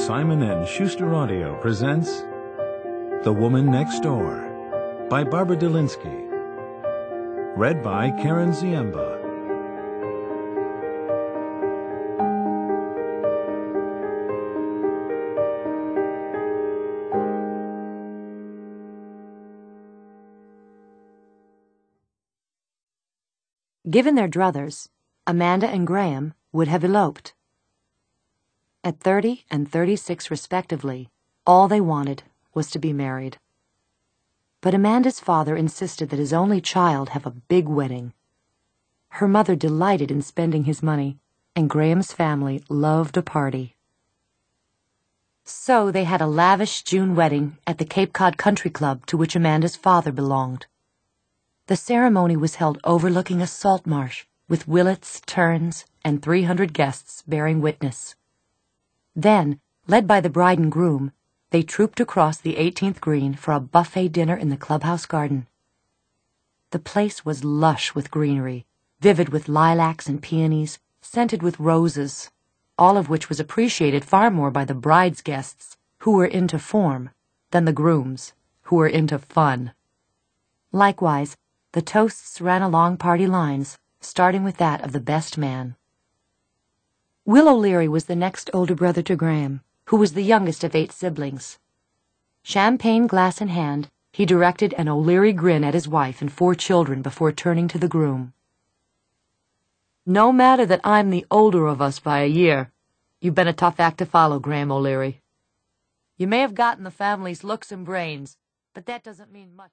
Simon & Schuster Audio presents The Woman Next Door by Barbara Delinsky. Read by Karen Ziemba. Given their druthers, Amanda and Graham would have eloped. At 30 and 36 respectively, all they wanted was to be married. But Amanda's father insisted that his only child have a big wedding. Her mother delighted in spending his money, and Graham's family loved a party. So they had a lavish June wedding at the Cape Cod Country Club to which Amanda's father belonged. The ceremony was held overlooking a salt marsh with willets, terns, and 300 guests bearing witness. Then, led by the bride and groom, they trooped across the 18th green for a buffet dinner in the clubhouse garden. The place was lush with greenery, vivid with lilacs and peonies, scented with roses, all of which was appreciated far more by the bride's guests, who were into form, than the groom's, who were into fun. Likewise, the toasts ran along party lines, starting with that of the best man. Will O'Leary was the next older brother to Graham, who was the youngest of 8 siblings. Champagne glass in hand, he directed an O'Leary grin at his wife and 4 children before turning to the groom. "No matter that I'm the older of us by a year, you've been a tough act to follow, Graham O'Leary. You may have gotten the family's looks and brains, but that doesn't mean much."